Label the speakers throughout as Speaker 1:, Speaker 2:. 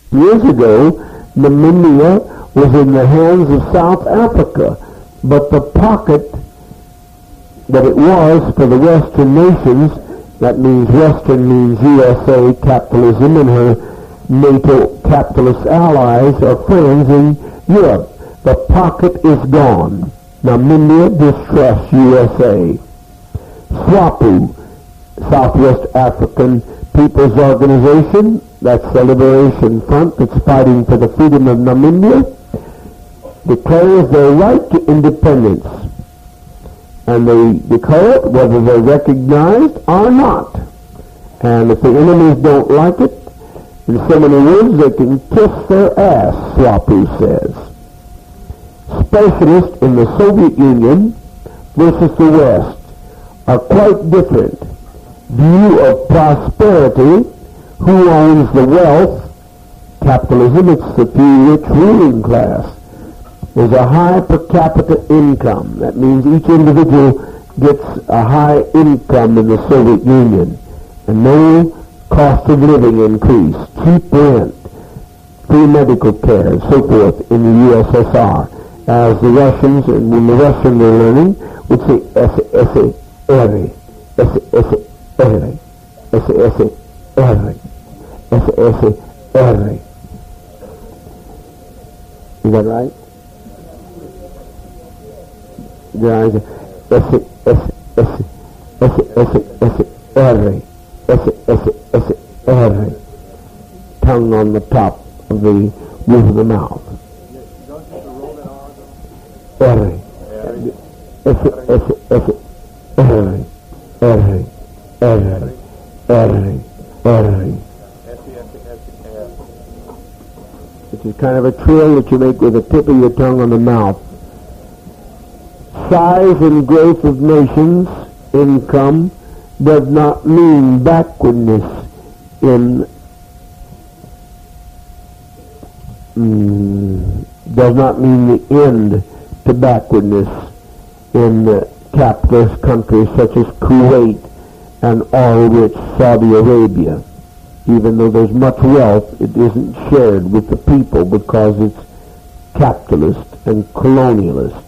Speaker 1: Years ago, Namibia was in the hands of South Africa, but the pocket that it was for the Western nations, that means Western means USA capitalism and her NATO capitalist allies or friends in Europe. The pocket is gone. Namibia distrusts USA. SWAPO, Southwest African People's Organization, that's the Liberation Front that's fighting for the freedom of Namibia, declares their right to independence. And they declare it whether they're recognized or not. And if the enemies don't like it, in so many words, they can kiss their ass, SWAPO says. Specialists in the Soviet Union versus the West are quite different. View of prosperity, who owns the wealth, capitalism, it's the few rich ruling class. There's a high per capita income. That means each individual gets a high income in the Soviet Union. And no cost of living increase, cheap rent, free medical care, and so forth in the USSR. As the Russians, and when the Russians are learning, would say, esse, is that right? Tongue on the top of the roof of the mouth. Which is kind of a trill that you make with the tip of your tongue on the mouth. Size and growth of nations, income, does not mean backwardness does not mean the end to backwardness in capitalist countries such as Kuwait and oil-rich Saudi Arabia. Even though there's much wealth, it isn't shared with the people because it's capitalist and colonialist.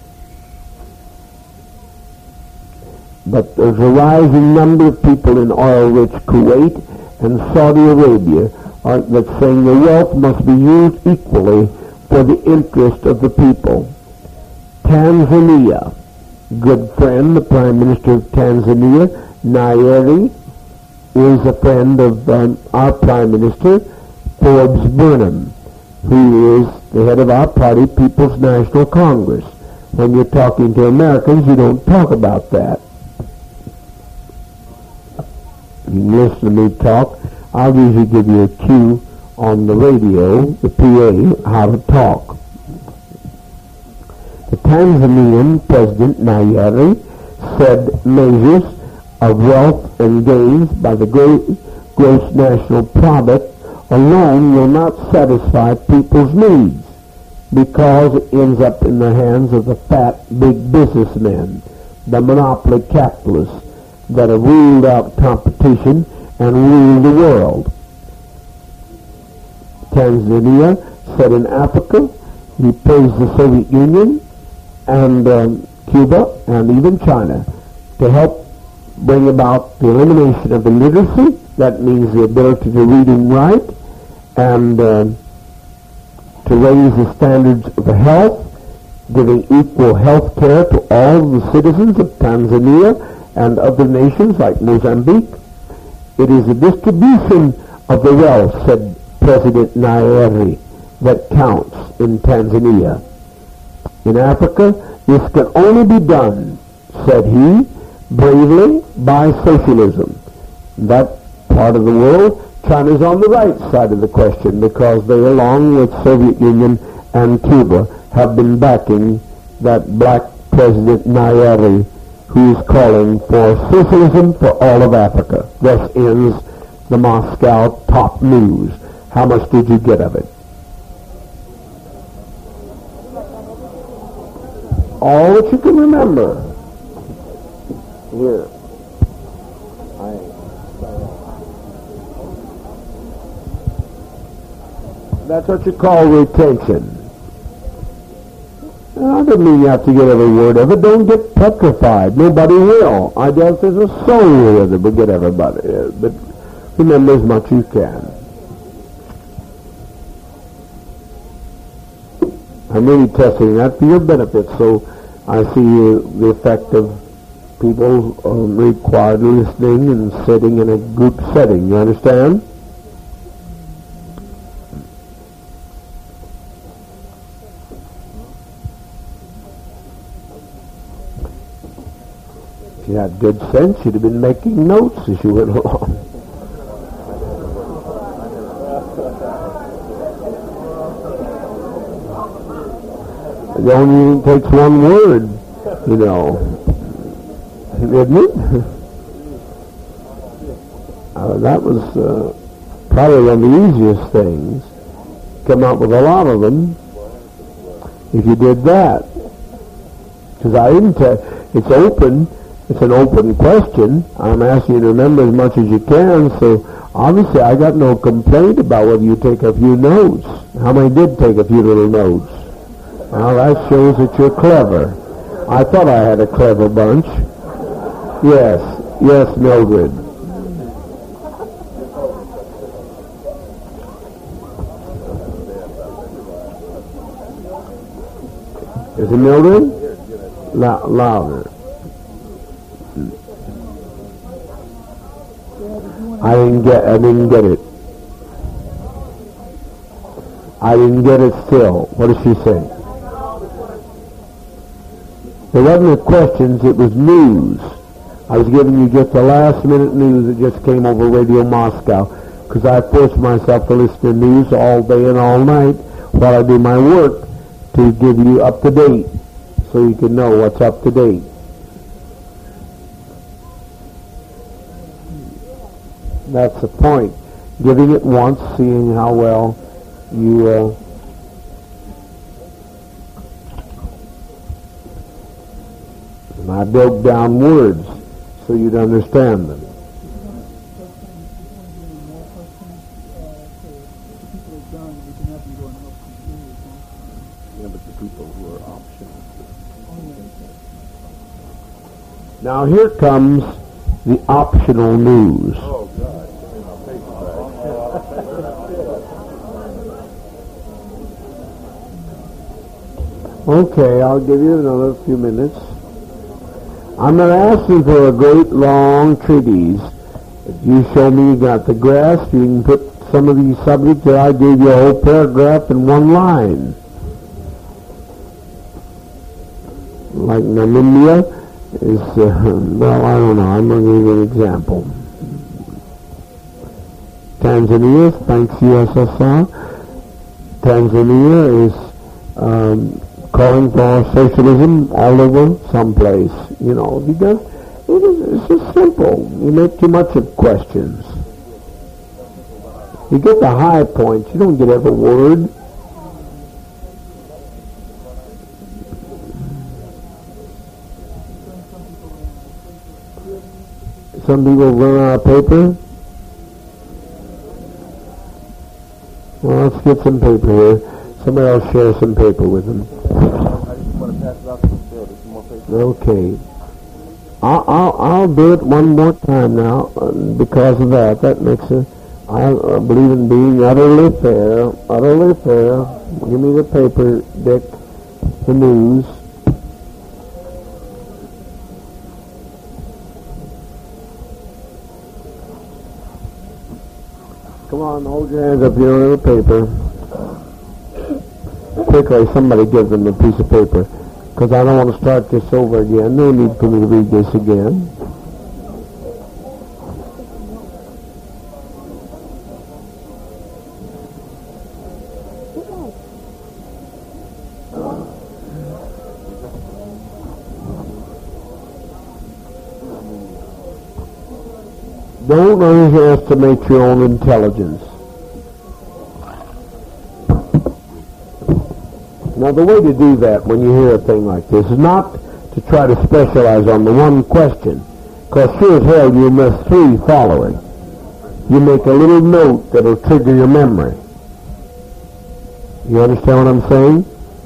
Speaker 1: But there's a rising number of people in oil-rich Kuwait and Saudi Arabia that's saying the wealth must be used equally for the interest of the people. Tanzania, good friend, the Prime Minister of Tanzania, Nyerere, is a friend of our Prime Minister, Forbes Burnham, who is the head of our party, People's National Congress. When you're talking to Americans, you don't talk about that. You can listen to me talk. I'll usually give you a cue on the radio, the PA, how to talk. The Tanzanian President Nyerere said measures of wealth and gains by the gross national product alone will not satisfy people's needs because it ends up in the hands of the fat big businessmen, the monopoly capitalists that have ruled out competition and ruled the world. Tanzania said in Africa, he praised the Soviet Union and Cuba and even China to help bring about the elimination of illiteracy. That means the ability to read and write, and to raise the standards of health, giving equal health care to all the citizens of Tanzania and other nations like Mozambique. It is the distribution of the wealth, said President Nyerere, that counts in Tanzania. In Africa, this can only be done, said he, bravely by socialism. In that part of the world, China's on the right side of the question because they, along with Soviet Union and Cuba, have been backing that black President Nyerere, who's calling for socialism for all of Africa. Thus ends the Moscow Top News. How much did you get of it? All that you can remember. Here. That's what you call retention. I don't mean you have to get every word of it. Don't get petrified. Nobody will. I doubt there's a soul here that will get everybody. But remember as much as you can. I'm really testing that for your benefit, so I see the effect of people required listening and sitting in a group setting. You understand? If you had good sense, you'd have been making notes as you went along. It only takes one word, you know, isn't it? That was probably one of the easiest things. Come up with a lot of them if you did that. Because I didn't it's open. It's an open question. I'm asking you to remember as much as you can, so obviously I got no complaint about whether you take a few notes. How many did take a few little notes? Well, that shows that you're clever. I thought I had a clever bunch. Yes, Mildred. Is it Mildred? Louder. I didn't get it. I didn't get it still. What did she say? There wasn't the questions, it was news. I was giving you just the last minute news that just came over Radio Moscow, because I forced myself to listen to news all day and all night while I do my work to give you up to date, so you can know what's up to date. That's the point. Giving it once, seeing how well you and I broke down words so you'd understand them. Yeah, but the people who are optional. Now here comes the optional news. Oh, God. Okay, I'll give you another few minutes. I'm not asking for a great long treatise. If you show me you got the grasp, you can put some of these subjects that I gave you a whole paragraph in one line. Like Namibia is, well, I don't know. I'm going to give you an example. Tanzania, thanks USSR. Tanzania is calling for socialism all over someplace. You know, because it's just simple. You make too much of questions. You get the high points. You don't get every word. Some people run out of paper. Well, let's get some paper here. Somebody else share some paper with them. Okay. I'll do it one more time now because of that. That makes it. I believe in being utterly fair. Utterly fair. Give me the paper, Dick. The news. Come on, hold your hands up. You don't have a paper. Quickly, somebody give them a piece of paper. Because I don't want to start this over again. No need for me to read this again. Don't underestimate your own intelligence. Now, the way to do that when you hear a thing like this is not to try to specialize on the one question, because sure as hell you miss three following. You make a little note that will trigger your memory. You understand what I'm saying?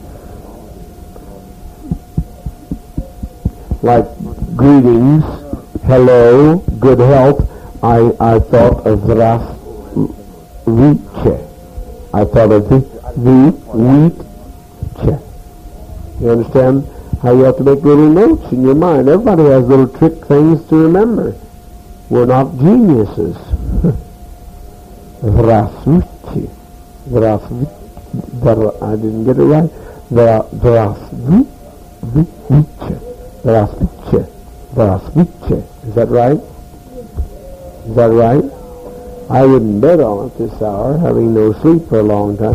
Speaker 1: Like greetings, hello, good health. I thought of zdravstvuyte. I thought of vuyte. You understand how you have to make little notes in your mind? Everybody has little trick things to remember. We're not geniuses. Здравствуйте. I didn't get it right. Здравствуйте. Здравствуйте. Is that right? Is that right? I wouldn't bet on it this hour, having no sleep for a long time.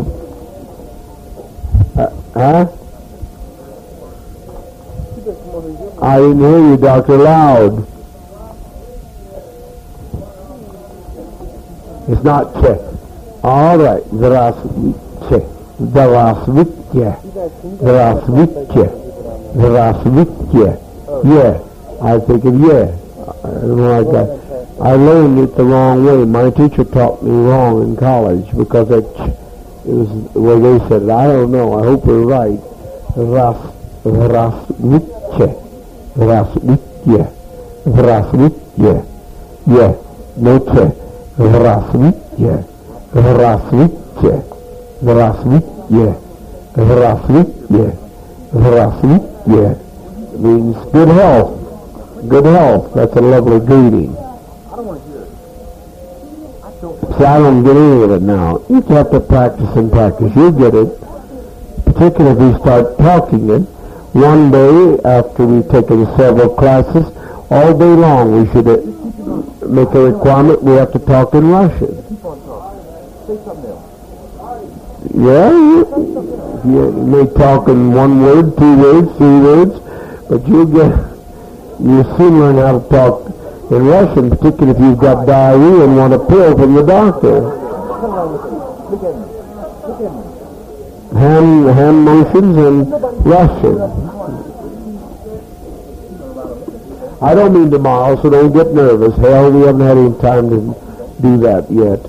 Speaker 1: I didn't hear you, Dr. Loud. It's not che. All right. Здравствуйте. Здравствуйте. Здравствуйте. Здравствуйте. Yeah. I think of yeah. I don't know like that. I learned it the wrong way. My teacher taught me wrong in college because it was the way they said it. I don't know. I hope we're right. Здравствуйте. Здравствуйте. Здравствуйте. Yeah. No che. Здравствуйте. Здравствуйте. Здравствуйте. Здравствуйте. Здравствуйте. Means good health. Good health. That's a lovely greeting. See, I don't get any of it now. You have to practice and practice. You'll get it. Particularly if you start talking it. One day, after we've taken several classes, all day long we should make a requirement we have to talk in Russian. Yeah, you may talk in one word, 2 words, 3 words, but you'll soon learn how to talk in Russian, particularly if you've got diarrhea and want a pill from the doctor. Hand motions in Russian. I don't mean tomorrow, so don't get nervous. Hell, we haven't had any time to do that yet.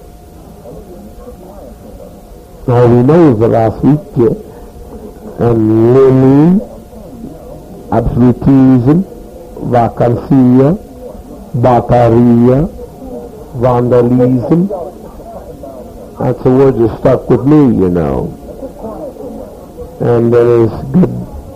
Speaker 1: All we know is the last week, and Lily, absolutism, vacancy, bataria, vandalism. That's the word that stuck with me, you know. And there is good.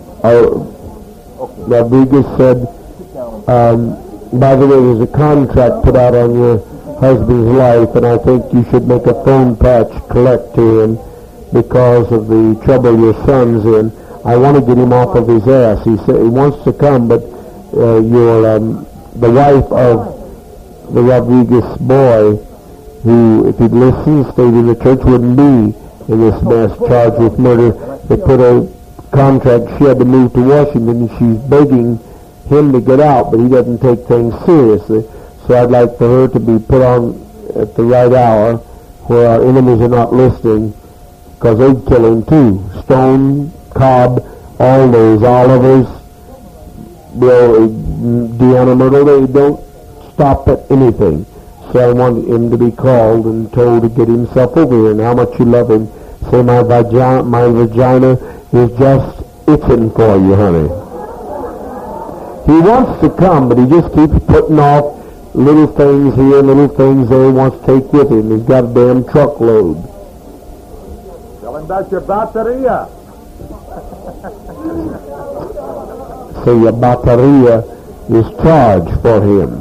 Speaker 1: Rodriguez said, by the way, there's a contract put out on your husband's life, and I think you should make a phone patch collect to him because of the trouble your son's in. I want to get him off of his ass. He said he wants to come, but the wife of the Rodriguez boy, who, if he'd listened, stayed in the church, wouldn't be in this mess charged with murder. They put a contract. She had to move to Washington, and she's begging him to get out, but he doesn't take things seriously. So I'd like for her to be put on at the right hour where our enemies are not listening, because they'd kill him too. Stone, Cobb, all those, Olivers, Deanna Myrtle, they don't stop at anything. So I want him to be called and told to get himself over here and how much you love him. Say, my vagina is just itching for you, honey. He wants to come, but he just keeps putting off little things here, little things there he wants to take with him. He's got a damn truckload.
Speaker 2: Tell him about your batteria.
Speaker 1: So your batteria is charged for him.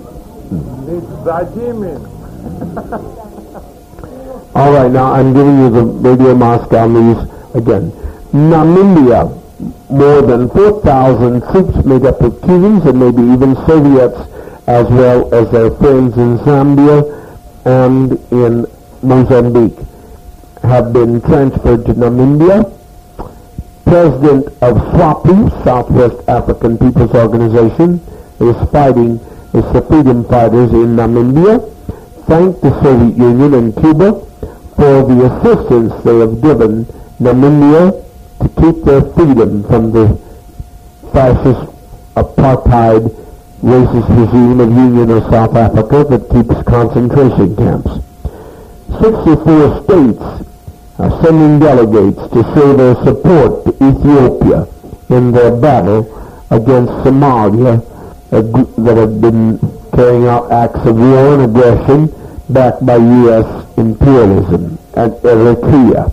Speaker 1: All right, now I'm giving you the Radio Moscow news again. Namibia, more than 4,000 troops made up of Cubans and maybe even Soviets, as well as their friends in Zambia and in Mozambique, have been transferred to Namibia. President of SWAPO, Southwest African People's Organization, is fighting as the freedom fighters in Namibia, thanked the Soviet Union and Cuba for the assistance they have given Namibia to keep their freedom from the fascist apartheid racist regime of Union of South Africa that keeps concentration camps. 64 states sending delegates to show their support to Ethiopia in their battle against Somalia that have been carrying out acts of war and aggression backed by U.S. imperialism at Eritrea.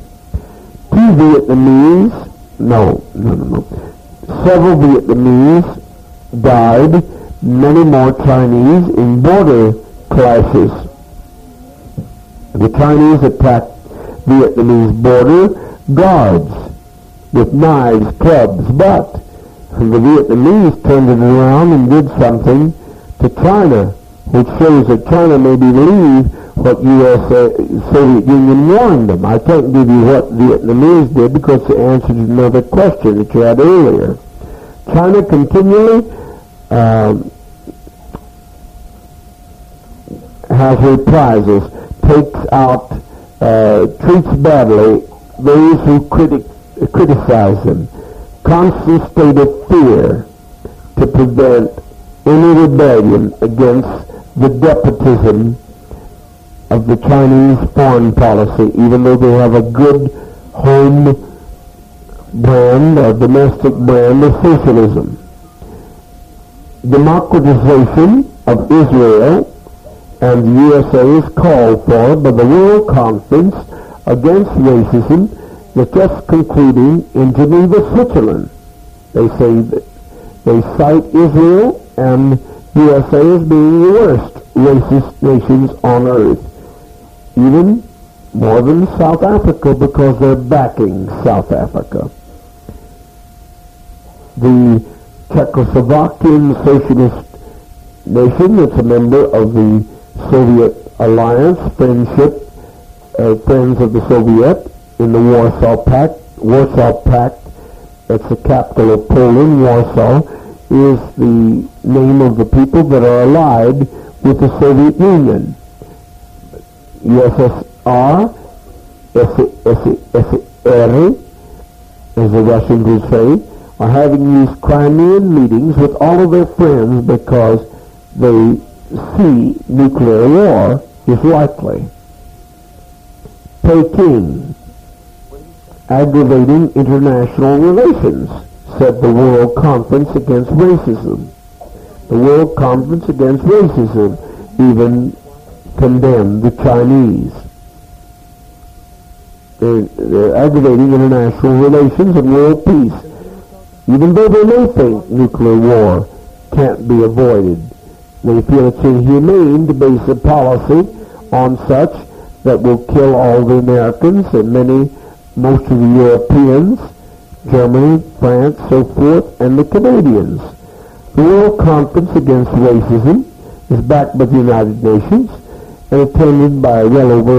Speaker 1: Several Vietnamese died, many more Chinese in border clashes. The Chinese attacked Vietnamese border guards with knives, clubs, but the Vietnamese turned it around and did something to China, which shows that China may believe what Soviet Union warned them. I can't give you what Vietnamese did because it answered another question that you had earlier. China continually has reprisals, takes out, treats badly those who criticize them. Constant state of fear to prevent any rebellion against the despotism of the Chinese foreign policy, even though they have a good home brand or domestic brand of socialism. Democratization of Israel and the USA is called for by the World Conference Against Racism that's just concluding in Geneva, Switzerland. They say that they cite Israel and USA as being the worst racist nations on earth, even more than South Africa, because they're backing South Africa. The Czechoslovakian socialist nation that's a member of the Soviet Alliance, Friends of the Soviet, in the Warsaw Pact, that's the capital of Poland, Warsaw, is the name of the people that are allied with the Soviet Union. USSR, SSR, as the Russians would say, are having these Crimean meetings with all of their friends because they see nuclear war is likely. Peking, aggravating international relations, said the World Conference Against Racism. The World Conference Against Racism even condemned the Chinese. They're aggravating international relations and world peace, even though they may think nuclear war can't be avoided. They feel it's inhumane to base a policy on such that will kill all the Americans and most of the Europeans, Germany, France, so forth, and the Canadians. The World Conference Against Racism is backed by the United Nations and attended by well over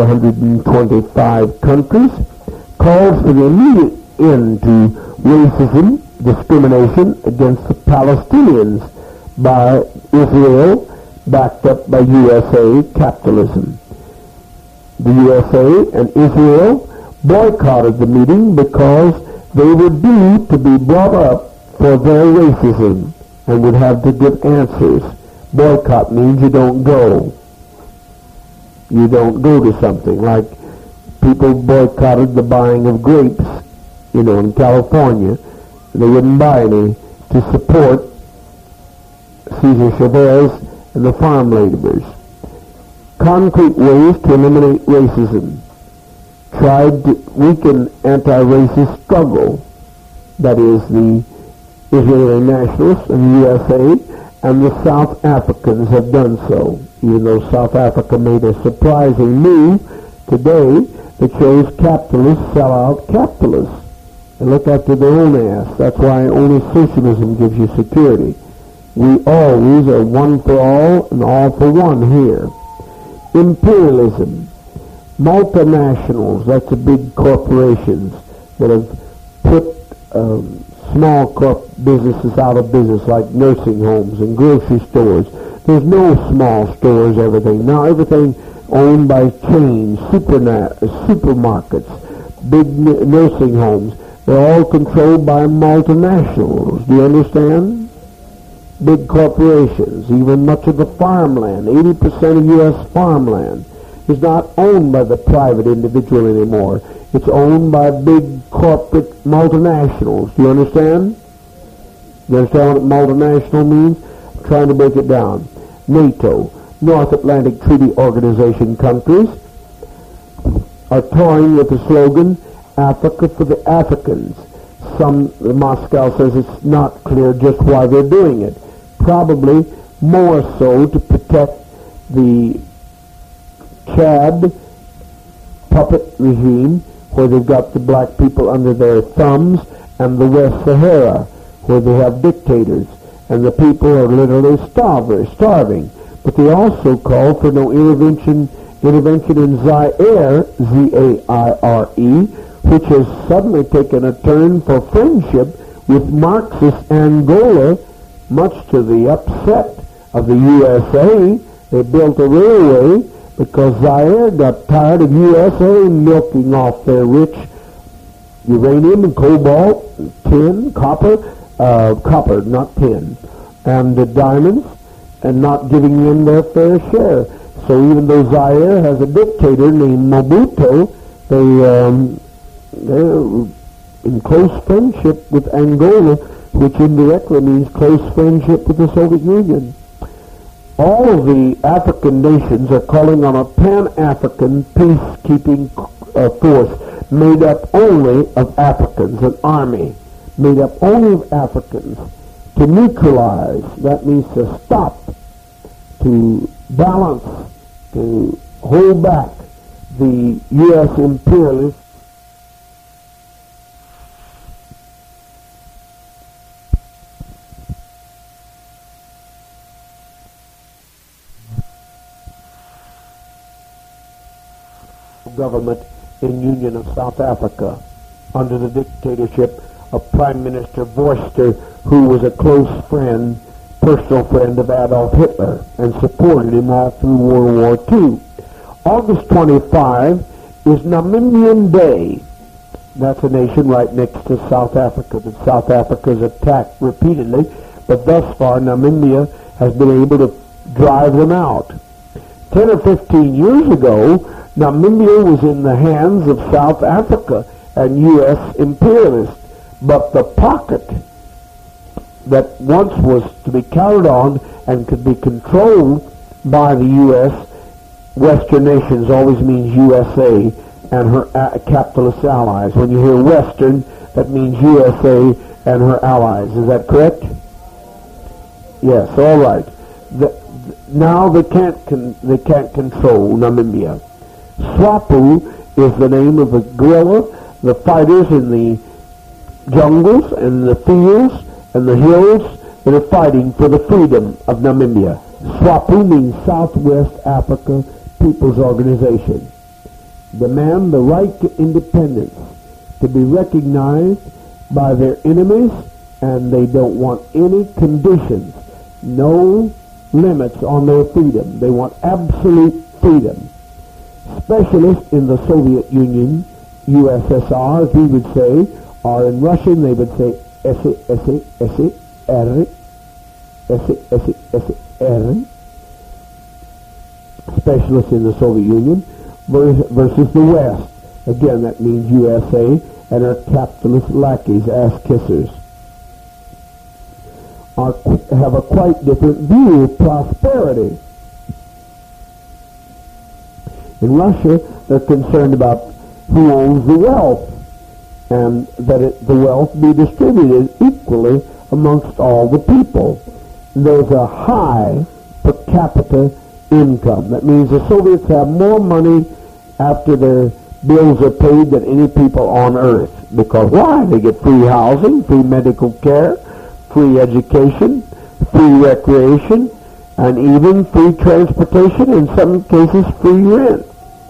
Speaker 1: 125 countries, calls for the immediate end to racism, discrimination against the Palestinians by Israel, backed up by USA capitalism. The USA and Israel boycotted the meeting because they were due to be brought up for their racism and would have to give answers. Boycott means you don't go. You don't go to something. Like people boycotted the buying of grapes, in California. They wouldn't buy any to support Cesar Chavez and the farm laborers. Concrete ways to eliminate racism. Tried to weaken anti-racist struggle. That is, the Israeli nationalists in the USA and the South Africans have done so, even though South Africa made a surprising move today that shows capitalists sell out capitalists and look after their own ass. That's why only socialism gives you security. We always are one for all and all for one here. Imperialism. Multinationals, that's the big corporations that have put small businesses out of business, like nursing homes and grocery stores. There's no small stores, everything. Now everything owned by chains, supermarkets, big nursing homes. They're all controlled by multinationals. Do you understand? Big corporations, even much of the farmland, 80% of U.S. farmland is not owned by the private individual anymore. It's owned by big corporate multinationals. Do you understand? You understand what multinational means? I'm trying to break it down. NATO, North Atlantic Treaty Organization countries are toying with the slogan, Africa for the Africans. Moscow says it's not clear just why they're doing it. Probably more so to protect the Chad puppet regime, where they've got the black people under their thumbs, and the West Sahara, where they have dictators, and the people are literally starving. But they also call for no intervention in Zaire, Z-A-I-R-E, which has suddenly taken a turn for friendship with Marxist Angola, much to the upset of the USA. They built a railway because Zaire got tired of USA milking off their rich uranium and cobalt, tin, copper, not tin, and the diamonds, and not giving them their fair share. So even though Zaire has a dictator named Mobutu, they're in close friendship with Angola, which indirectly means close friendship with the Soviet Union. All of the African nations are calling on a Pan-African peacekeeping force made up only of Africans, an army made up only of Africans, to neutralize, that means to stop, to balance, to hold back the U.S. imperialists government in Union of South Africa under the dictatorship of Prime Minister Vorster, who was a close friend, personal friend of Adolf Hitler, and supported him all through World War II. August 25 is Namibian Day. That's a nation right next to South Africa that South Africa's attacked repeatedly, but thus far Namibia has been able to drive them out. 10 or 15 years ago, Namibia was in the hands of South Africa and U.S. imperialists, but the pocket that once was to be counted on and could be controlled by the U.S. Western nations always means USA and her capitalist allies. When you hear Western, that means USA and her allies. Is that correct? Yes, all right. Now they can't control Namibia. SWAPO is the name of the guerrilla, the fighters in the jungles and the fields and the hills that are fighting for the freedom of Namibia. SWAPO means Southwest Africa People's Organization. Demand the right to independence, to be recognized by their enemies, and they don't want any conditions, no limits on their freedom. They want absolute freedom. Specialists in the Soviet Union, USSR, as we would say, or in Russian they would say SSR, specialists in the Soviet Union versus the West. Again, that means USA and our capitalist lackeys, ass-kissers, have a quite different view of prosperity. In Russia, they're concerned about who owns the wealth, and that the wealth be distributed equally amongst all the people. There's a high per capita income. That means the Soviets have more money after their bills are paid than any people on earth. Because why? They get free housing, free medical care, free education, free recreation, and even free transportation, in some cases free rent.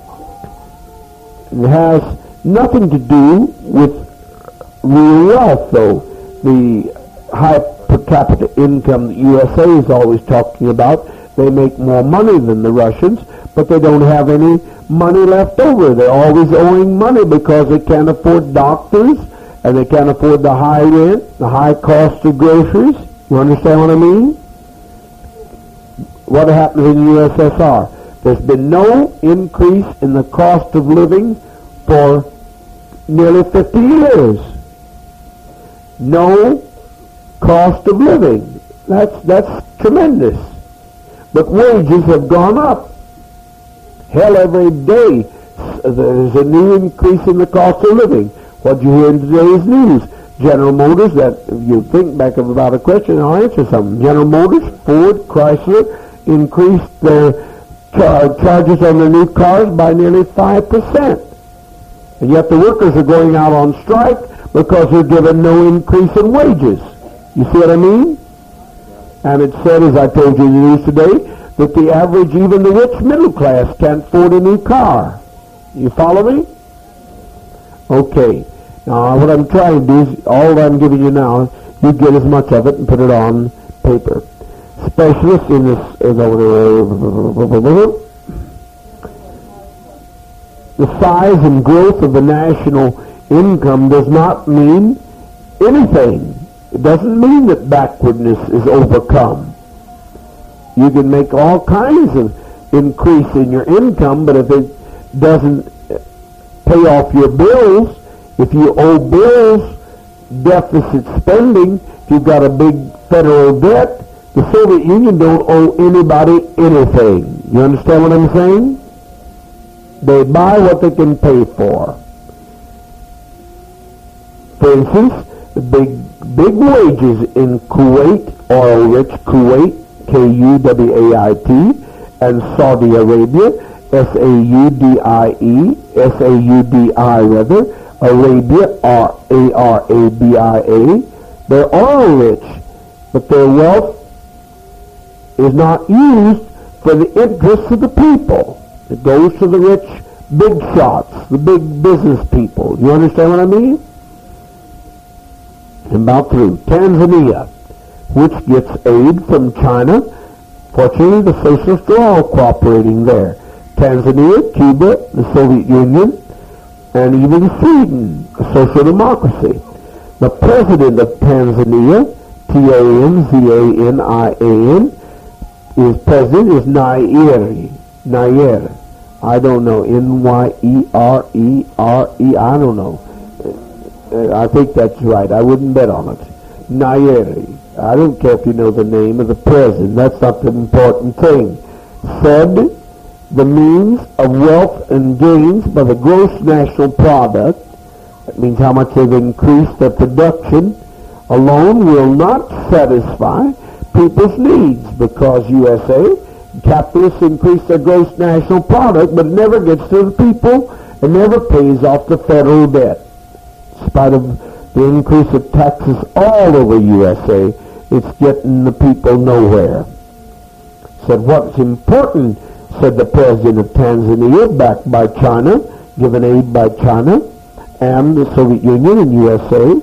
Speaker 1: It has nothing to do with real wealth, though. The high per capita income that USA is always talking about, they make more money than the Russians, but they don't have any money left over. They're always owing money because they can't afford doctors, and they can't afford the high rent, the high cost of groceries. You understand what I mean? What happens in the USSR? There's been no increase in the cost of living for nearly 50 years. No cost of living. That's tremendous. But wages have gone up. Hell, every day there's a new increase in the cost of living. What do you hear in today's news? General Motors, that if you think back about a question, I'll answer something. General Motors, Ford, Chrysler increased their charges on their new cars by nearly 5%. And yet the workers are going out on strike because they're given no increase in wages. You see what I mean? And it said, as I told you in the news today, that the average, even the rich middle class, can't afford a new car. You follow me? Okay. Now, what I'm trying to do is, all that I'm giving you now, you get as much of it and put it on paper. Specialists in this, the size and growth of the national income does not mean anything. It doesn't mean that backwardness is overcome. You can make all kinds of increase in your income, but if it doesn't pay off your bills, if you owe bills, deficit spending, if you've got a big federal debt, the Soviet Union don't owe anybody anything. You understand what I'm saying? They buy what they can pay for. For instance, the big wages in Kuwait, oil-rich Kuwait, Kuwait, and Saudi Arabia, Saudi, Arabia, Arabia, they're oil rich, but their wealth is not used for the interests of the people. It goes to the rich big shots, the big business people. You understand what I mean? About through. Tanzania, which gets aid from China. Fortunately, the socialists are all cooperating there. Tanzania, Cuba, the Soviet Union, and even Sweden, a social democracy. The president of Tanzania, Tanzanian, his president is Nyerere. I don't know, Nyerere, I don't know. I think that's right. I wouldn't bet on it. Nyerere. I don't care if you know the name of the president. That's not the important thing. Said the means of wealth and gains by the gross national product, that means how much they've increased their production, alone will not satisfy people's needs, because USA, capitalists increase their gross national product, but it never gets to the people and never pays off the federal debt. In spite of the increase of taxes all over USA, it's getting the people nowhere. Said what's important, said the president of Tanzania, backed by China, given aid by China, and the Soviet Union and USA,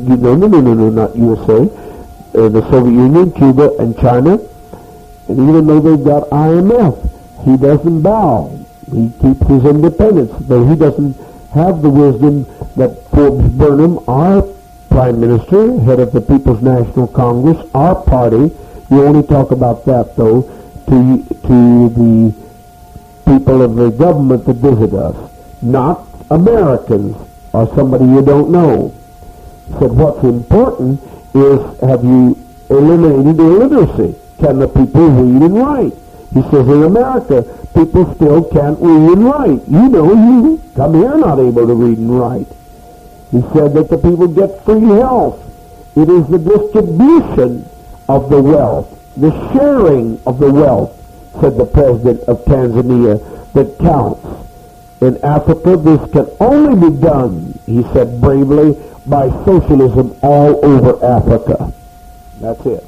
Speaker 1: not USA, the Soviet Union, Cuba, and China. And even though they've got IMF, he doesn't bow. He keeps his independence, though he doesn't have the wisdom that Forbes Burnham, our Prime Minister, head of the People's National Congress, our party, you only talk about that, though, to the people of the government that visit us, not Americans or somebody you don't know. He said what's important is, have you eliminated illiteracy? Can the people read and write? He says in America, people still can't read and write. You know, you come here not able to read and write. He said that the people get free health. It is the distribution of the wealth, the sharing of the wealth, said the president of Tanzania, that counts. In Africa, this can only be done, he said bravely, by socialism all over Africa. That's it.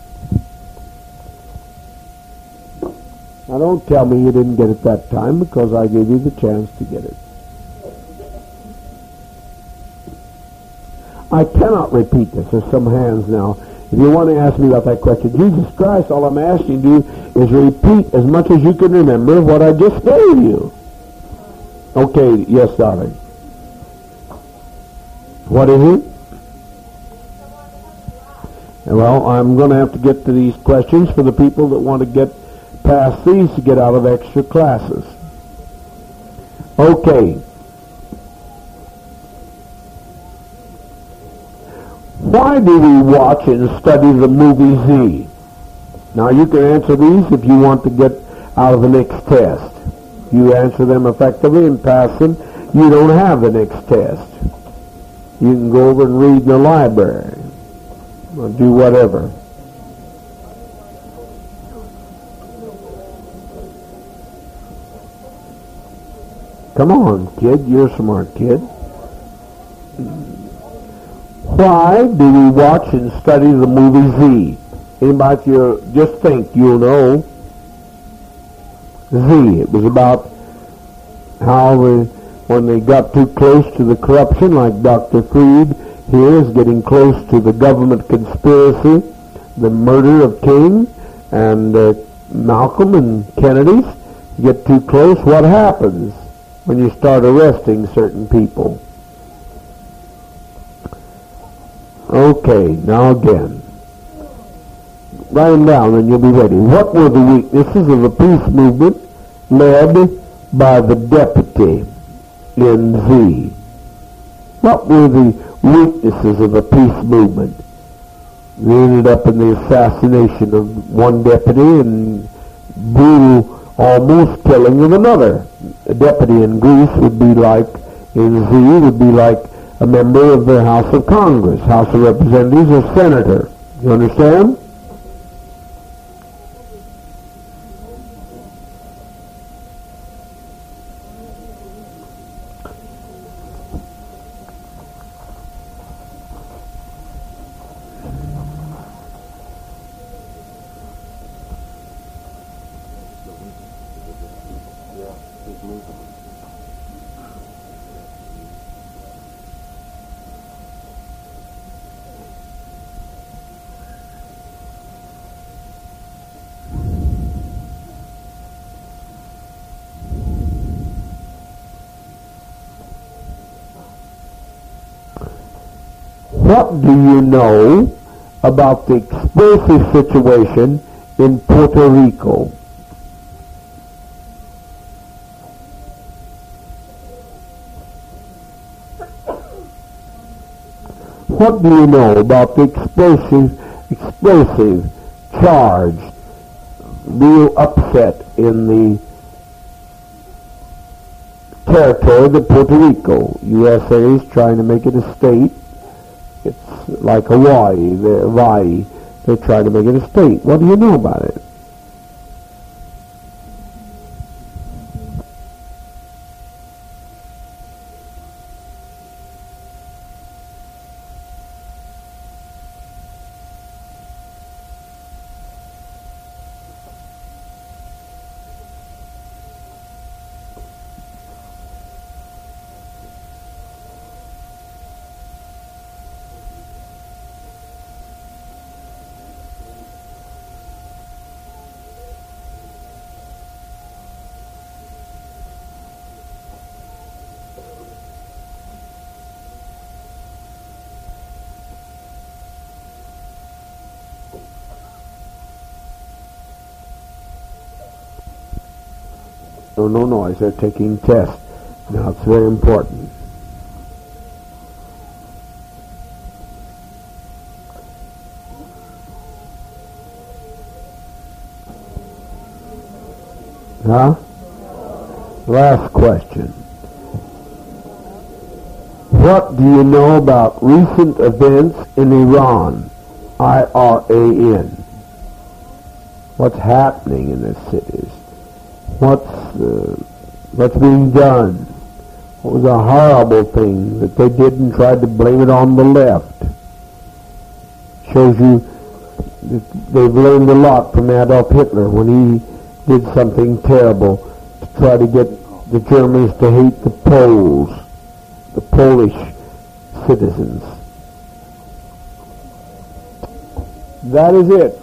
Speaker 1: Now don't tell me you didn't get it that time, because I gave you the chance to get it. I cannot repeat this. There's some hands now. If you want to ask me about that question, Jesus Christ, all I'm asking you is repeat as much as you can remember what I just gave you. Okay, yes, darling. What is it? Well, I'm going to have to get to these questions for the people that want to get past these to get out of extra classes. Okay. Why do we watch and study the movie Z? Now you can answer these if you want to get out of the next test. You answer them effectively and pass them, you don't have the next test. You can go over and read in the library or do whatever. Come on, kid. You're a smart kid. Why do we watch and study the movie Z? Anybody, if you just think, you'll know. Z. It was about how when they got too close to the corruption, like Dr. Freed here is getting close to the government conspiracy, the murder of King and Malcolm and Kennedy's. You get too close, what happens when you start arresting certain people? Okay, now again. Write them down and you'll be ready. What were the weaknesses of the peace movement led by the deputy in Z? What were the weaknesses of the peace movement? They ended up in the assassination of one deputy and brutal, almost killing of another. A deputy in Greece would be like, in Z, would be like a member of the House of Congress, House of Representatives, a senator. You understand? What do you know about the explosive situation in Puerto Rico? What do you know about the explosive charge, real upset in the territory of Puerto Rico? USA is trying to make it a state. It's like Hawaii. They're trying to make it a state. What do you know about it? No noise. They're taking tests. Now it's very important. Huh? Last question. What do you know about recent events in Iran? IRAN. What's happening in the cities? What's being done? What was a horrible thing that they did and tried to blame it on the left? Shows you that they've learned a lot from Adolf Hitler when he did something terrible to try to get the Germans to hate the Poles, the Polish citizens. That is it.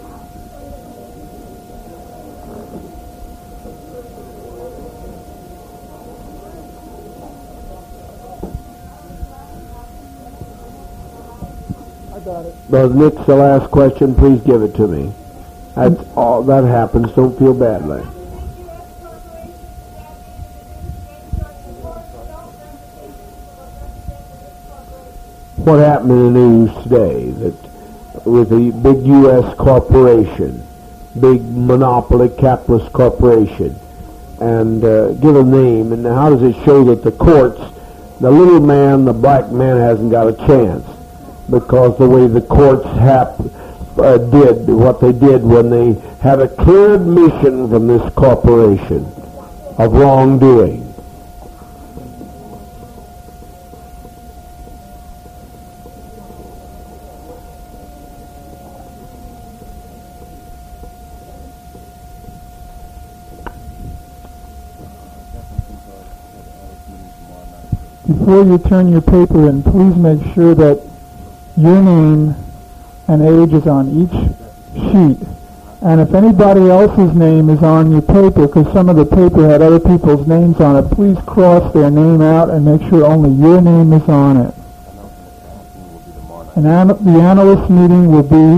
Speaker 1: Nick's the last question. Please give it to me. That's all that happens. Don't feel badly. what happened in the news today, that with a big U.S. corporation, big monopoly capitalist corporation, and give a name, and how does it show that the courts, the little man, the black man, hasn't got a chance, because the way the courts did what they did when they had a clear admission from this corporation of wrongdoing.
Speaker 3: Before you turn your paper in, please make sure that your name and age is on each sheet. And if anybody else's name is on your paper, because some of the paper had other people's names on it, please cross their name out and make sure only your name is on it. And the analyst meeting will be...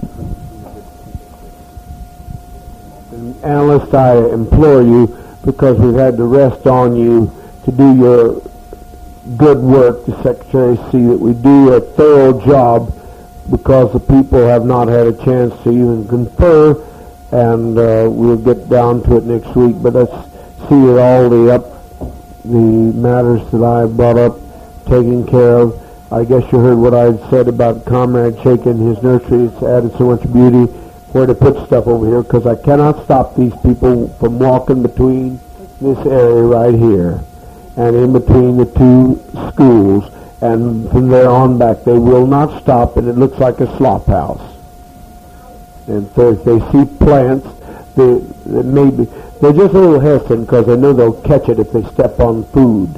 Speaker 1: Analyst, I implore you, because we've had to rest on you to do your good work, the secretaries see that we do a thorough job, because the people have not had a chance to even confer, and we'll get down to it next week. But let's see that all the matters that I brought up taken care of. I guess you heard what I had said about Comrade Shakin, his nursery. It's added so much beauty where to put stuff over here, because I cannot stop these people from walking between this area right here and in between the two schools, and from there on back they will not stop, and it looks like a slop house. And so if they see plants, they're just a little hesitant, because they know they'll catch it if they step on food.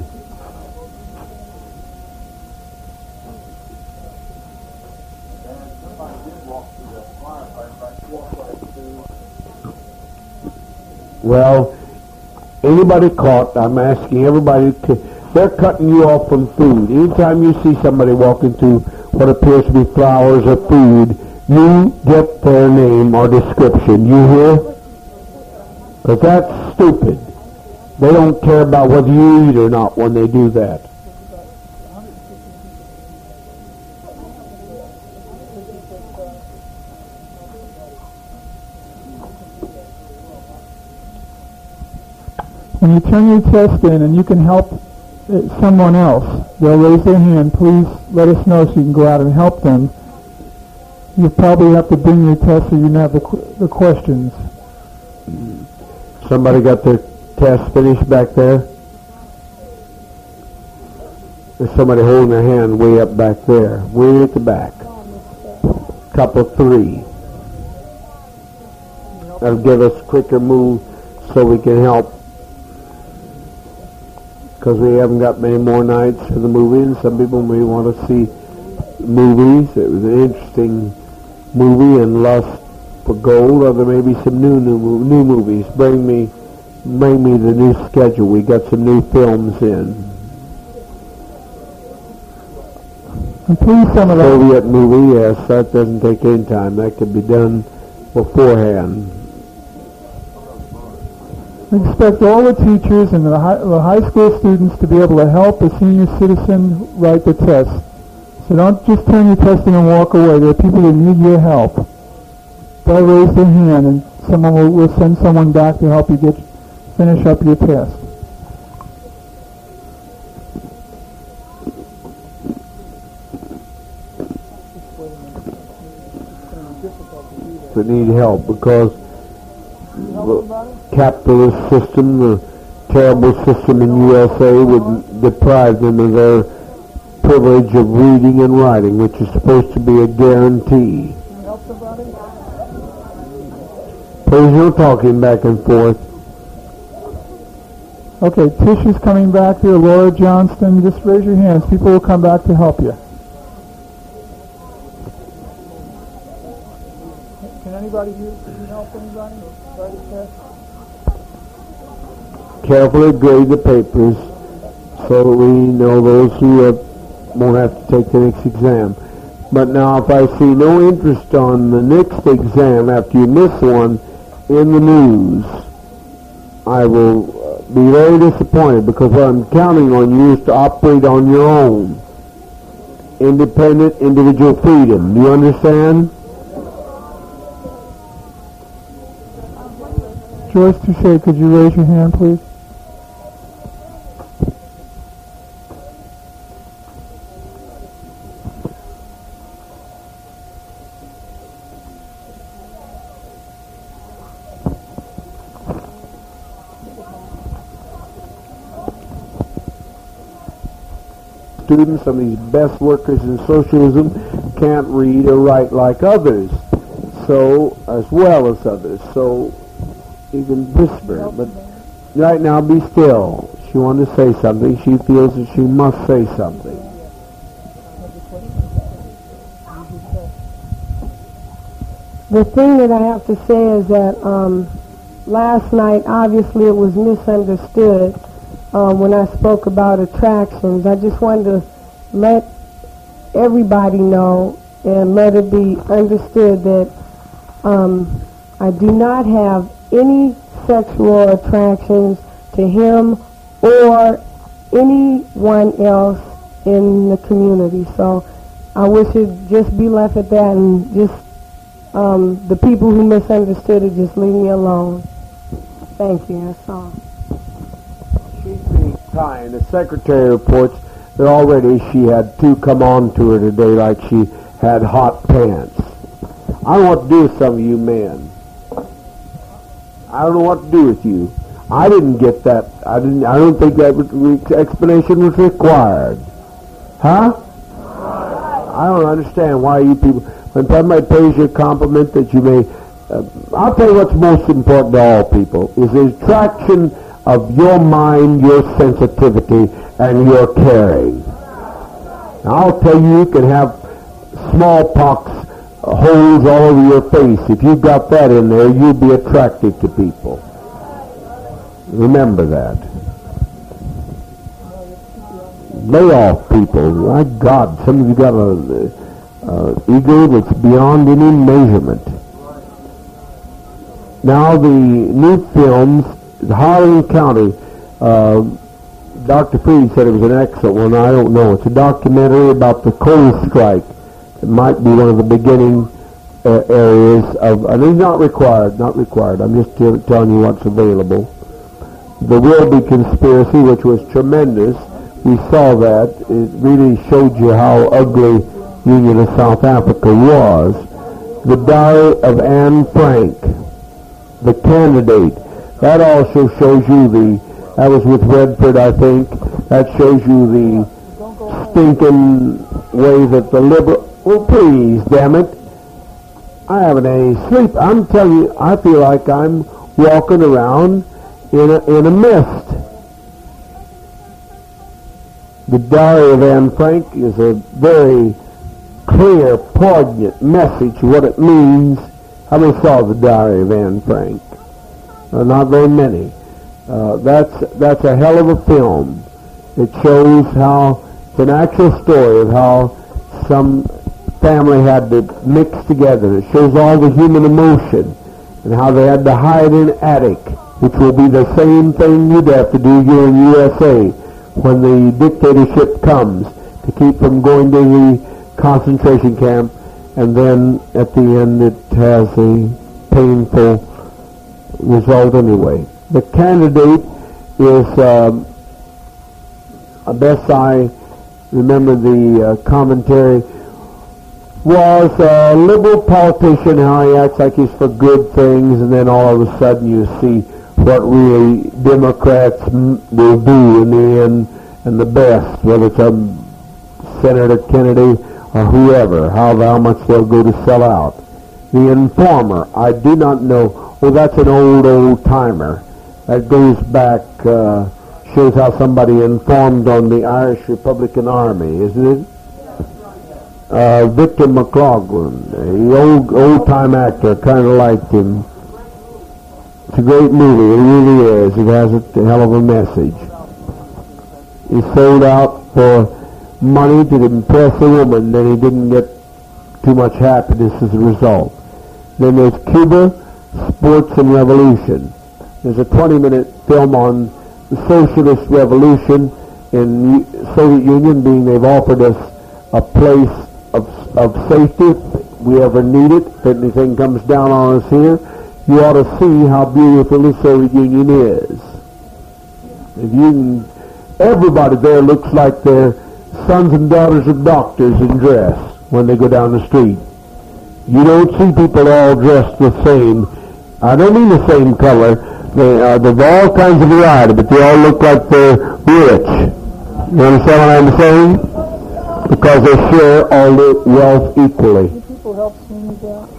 Speaker 1: Well, anybody caught, I'm asking everybody, they're cutting you off from food. Anytime you see somebody walking through what appears to be flowers or food, you get their name or description. You hear? Because that's stupid. They don't care about whether you eat or not when they do that.
Speaker 3: When you turn your test in and you can help someone else, they'll raise their hand. Please let us know so you can go out and help them. You probably have to bring your test so you can have the questions.
Speaker 1: Somebody got their test finished back there? There's somebody holding their hand way up back there, way at the back. Couple three. That'll give us a quicker move so we can help, because we haven't got many more nights for the movie, and some people may want to see movies. It was an interesting movie, and Lust for Gold, or there may be some new movies. Bring me the new schedule. We got some new films in.
Speaker 3: And please, some of that
Speaker 1: Soviet movie, yes, that doesn't take any time. That could be done beforehand.
Speaker 3: We expect all the teachers and the high school students to be able to help a senior citizen write the test. So don't just turn your test in and walk away. There are people that need your help. They'll raise their hand, and someone will send someone back to help you finish up your test.
Speaker 1: That need help, because the capitalist system, the terrible system in USA, would deprive them of their privilege of reading and writing, which is supposed to be a guarantee. Please, no talking back and forth.
Speaker 3: Okay, Tish is coming back here. Laura Johnston, just raise your hands. People will come back to help you. Can anybody help anybody?
Speaker 1: Carefully grade the papers so that we know those who won't have to take the next exam. But now, if I see no interest on the next exam after you miss one in the news, I will be very disappointed, because what I'm counting on you is to operate on your own. independent individual freedom. Do you understand?
Speaker 3: Joyce Touche, could you raise your hand, please?
Speaker 1: Students, some of these best workers in socialism can't read or write like others, so as well as others. So you can whisper, but right now be still. She wanted to say something. She feels that she must say something.
Speaker 4: The thing that I have to say is that last night, obviously, it was misunderstood. When I spoke about attractions, I just wanted to let everybody know and let it be understood that I do not have any sexual attractions to him or anyone else in the community. So I wish it just be left at that, and just the people who misunderstood it, just leave me alone. Thank you, that's all.
Speaker 1: She's being kind. The secretary reports that already she had two come on to her today like she had hot pants. I don't know what to do with some of you men. I don't know what to do with you. I didn't get that. I don't think that explanation was required. Huh? I don't understand why you people, when somebody pays you a compliment that you may, I'll tell you what's most important to all people, is the attraction of your mind, your sensitivity, and your caring. Now, I'll tell you, you can have smallpox holes all over your face. If you've got that in there, you'll be attractive to people. Remember that. Lay off people. My God, some of you got an ego that's beyond any measurement. Now, the new films, Harlan County, Dr. Freed said it was an excellent one. I don't know. It's a documentary about the coal strike. It might be one of the beginning areas of, and it's not required, I'm just telling you what's available. The Wilby Conspiracy, which was tremendous. We saw that. It really showed you how ugly Union of South Africa was. The Diary of Anne Frank, the candidate. That also shows you that was with Redford, I think. That shows you the stinking way that the liberal, well, please, damn it. I haven't any sleep. I'm telling you, I feel like I'm walking around in a mist. The Diary of Anne Frank is a very clear, poignant message of what it means. How many saw the Diary of Anne Frank? Not very many. That's a hell of a film. It shows how, it's an actual story of how some family had to mix together. It shows all the human emotion and how they had to hide in an attic, which will be the same thing you'd have to do here in USA when the dictatorship comes, to keep from going to the concentration camp, and then at the end it has a painful result anyway. The candidate is, best I remember the commentary, was a liberal politician, how he acts like he's for good things, and then all of a sudden you see what really Democrats will do in the end, and the best, whether it's Senator Kennedy or whoever, how much they'll go to sell out. The Informer, I do not know. Well, that's an old timer. That goes back, shows how somebody informed on the Irish Republican Army, isn't it? Victor McLaughlin, the old-time actor, kind of liked him. It's a great movie, it really is. It has a hell of a message. He sold out for money to impress a woman, then he didn't get too much happiness as a result. Then there's Cuba, Sports and Revolution. There's a 20-minute film on the socialist revolution in Soviet Union, being they've offered us a place of safety if we ever need it. If anything comes down on us here, you ought to see how beautiful the Soviet Union is. If you can, everybody there looks like they're sons and daughters of doctors in dress when they go down the street. You don't see people all dressed the same. I don't mean the same color. There's all kinds of variety, but they all look like they're rich. You understand what I'm saying? Because they share all the wealth equally.
Speaker 3: Do people help seniors out?